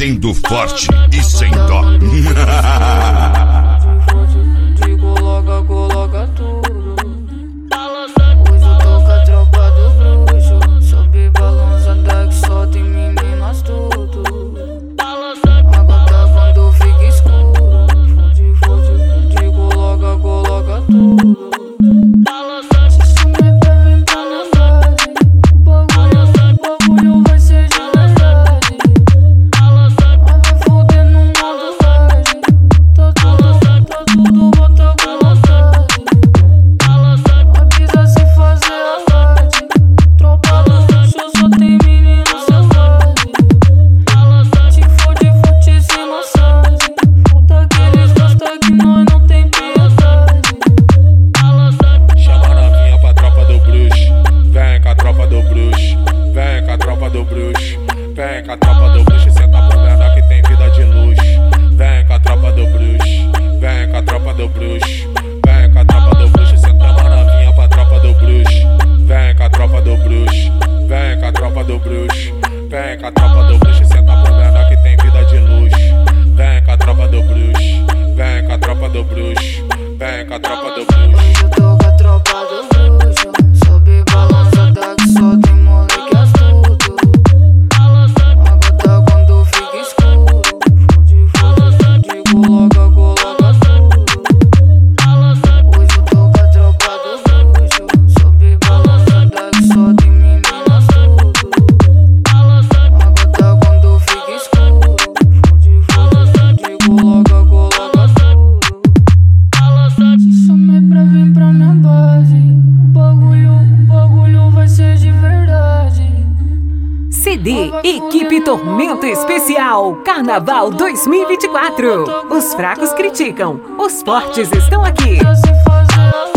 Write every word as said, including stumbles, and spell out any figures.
batendo forte e sem dó. De coloca, coloca tudo. Hoje eu tô com a tropa do bruxo. Sobe balançada que só tem meninas tudo. Agora quando fica escuro, fode, fode, de coloca, coloca tudo. Vem com a tropa do bruxo, senta por menor que tem vida de luxo. Vem com a tropa do bruxo, vem com a tropa do bruxo. Vem com a tropa do bruxo, senta uma novinha pra tropa do bruxo. Vem com a tropa do bruxo, vem com a tropa do bruxo. Vem com a tropa do bruxo, senta por menor que tem vida de luxo. Vem com a tropa do bruxo, vem com a tropa do bruxo. Vem com a tropa do bruxo. Eu tô com a tropa do bruxo. Sobe balançada que só tem moleque astuto. C D Equipe Tormento Especial Carnaval dois mil e vinte e quatro. Os fracos criticam, os fortes estão aqui.